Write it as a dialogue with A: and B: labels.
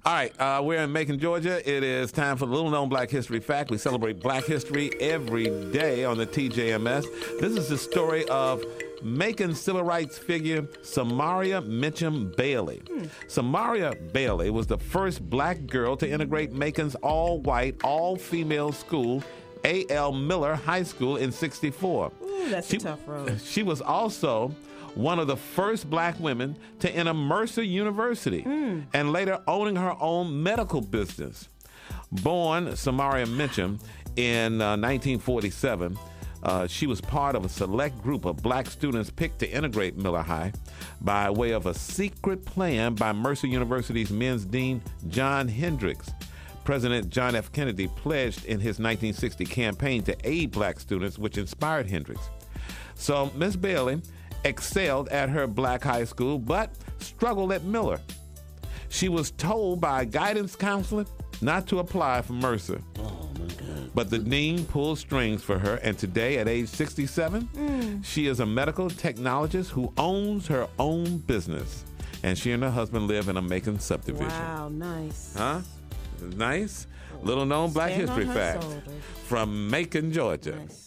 A: All right, we're in Macon, Georgia. It is time for the Little Known Black History Fact. We celebrate Black history every day on the TJMS. This is the story of Macon civil rights figure Samaria Mitchum Bailey. Samaria Bailey was the first black girl to integrate Macon's all-white, all-female school, A.L. Miller High School, in 1964.
B: Ooh, that's a tough road.
A: She was also one of the first black women to enter Mercer University and later owning her own medical business. Born Samaria Mitchum in 1947, she was part of a select group of black students picked to integrate Miller High by way of a secret plan by Mercer University's men's dean, John Hendricks. President John F. Kennedy pledged in his 1960 campaign to aid black students, which inspired Hendricks. So Miss Bailey excelled at her black high school, but struggled at Miller. She was told by a guidance counselor not to apply for Mercer.
C: Oh, my God.
A: But the dean pulled strings for her, and today, at age 67, she is a medical technologist who owns her own business. And she and her husband live in a Macon subdivision.
B: Wow, nice.
A: Huh? Nice? Little known Black
B: Stand
A: History
B: on her
A: fact
B: shoulders.
A: from Macon, Georgia.
B: Nice.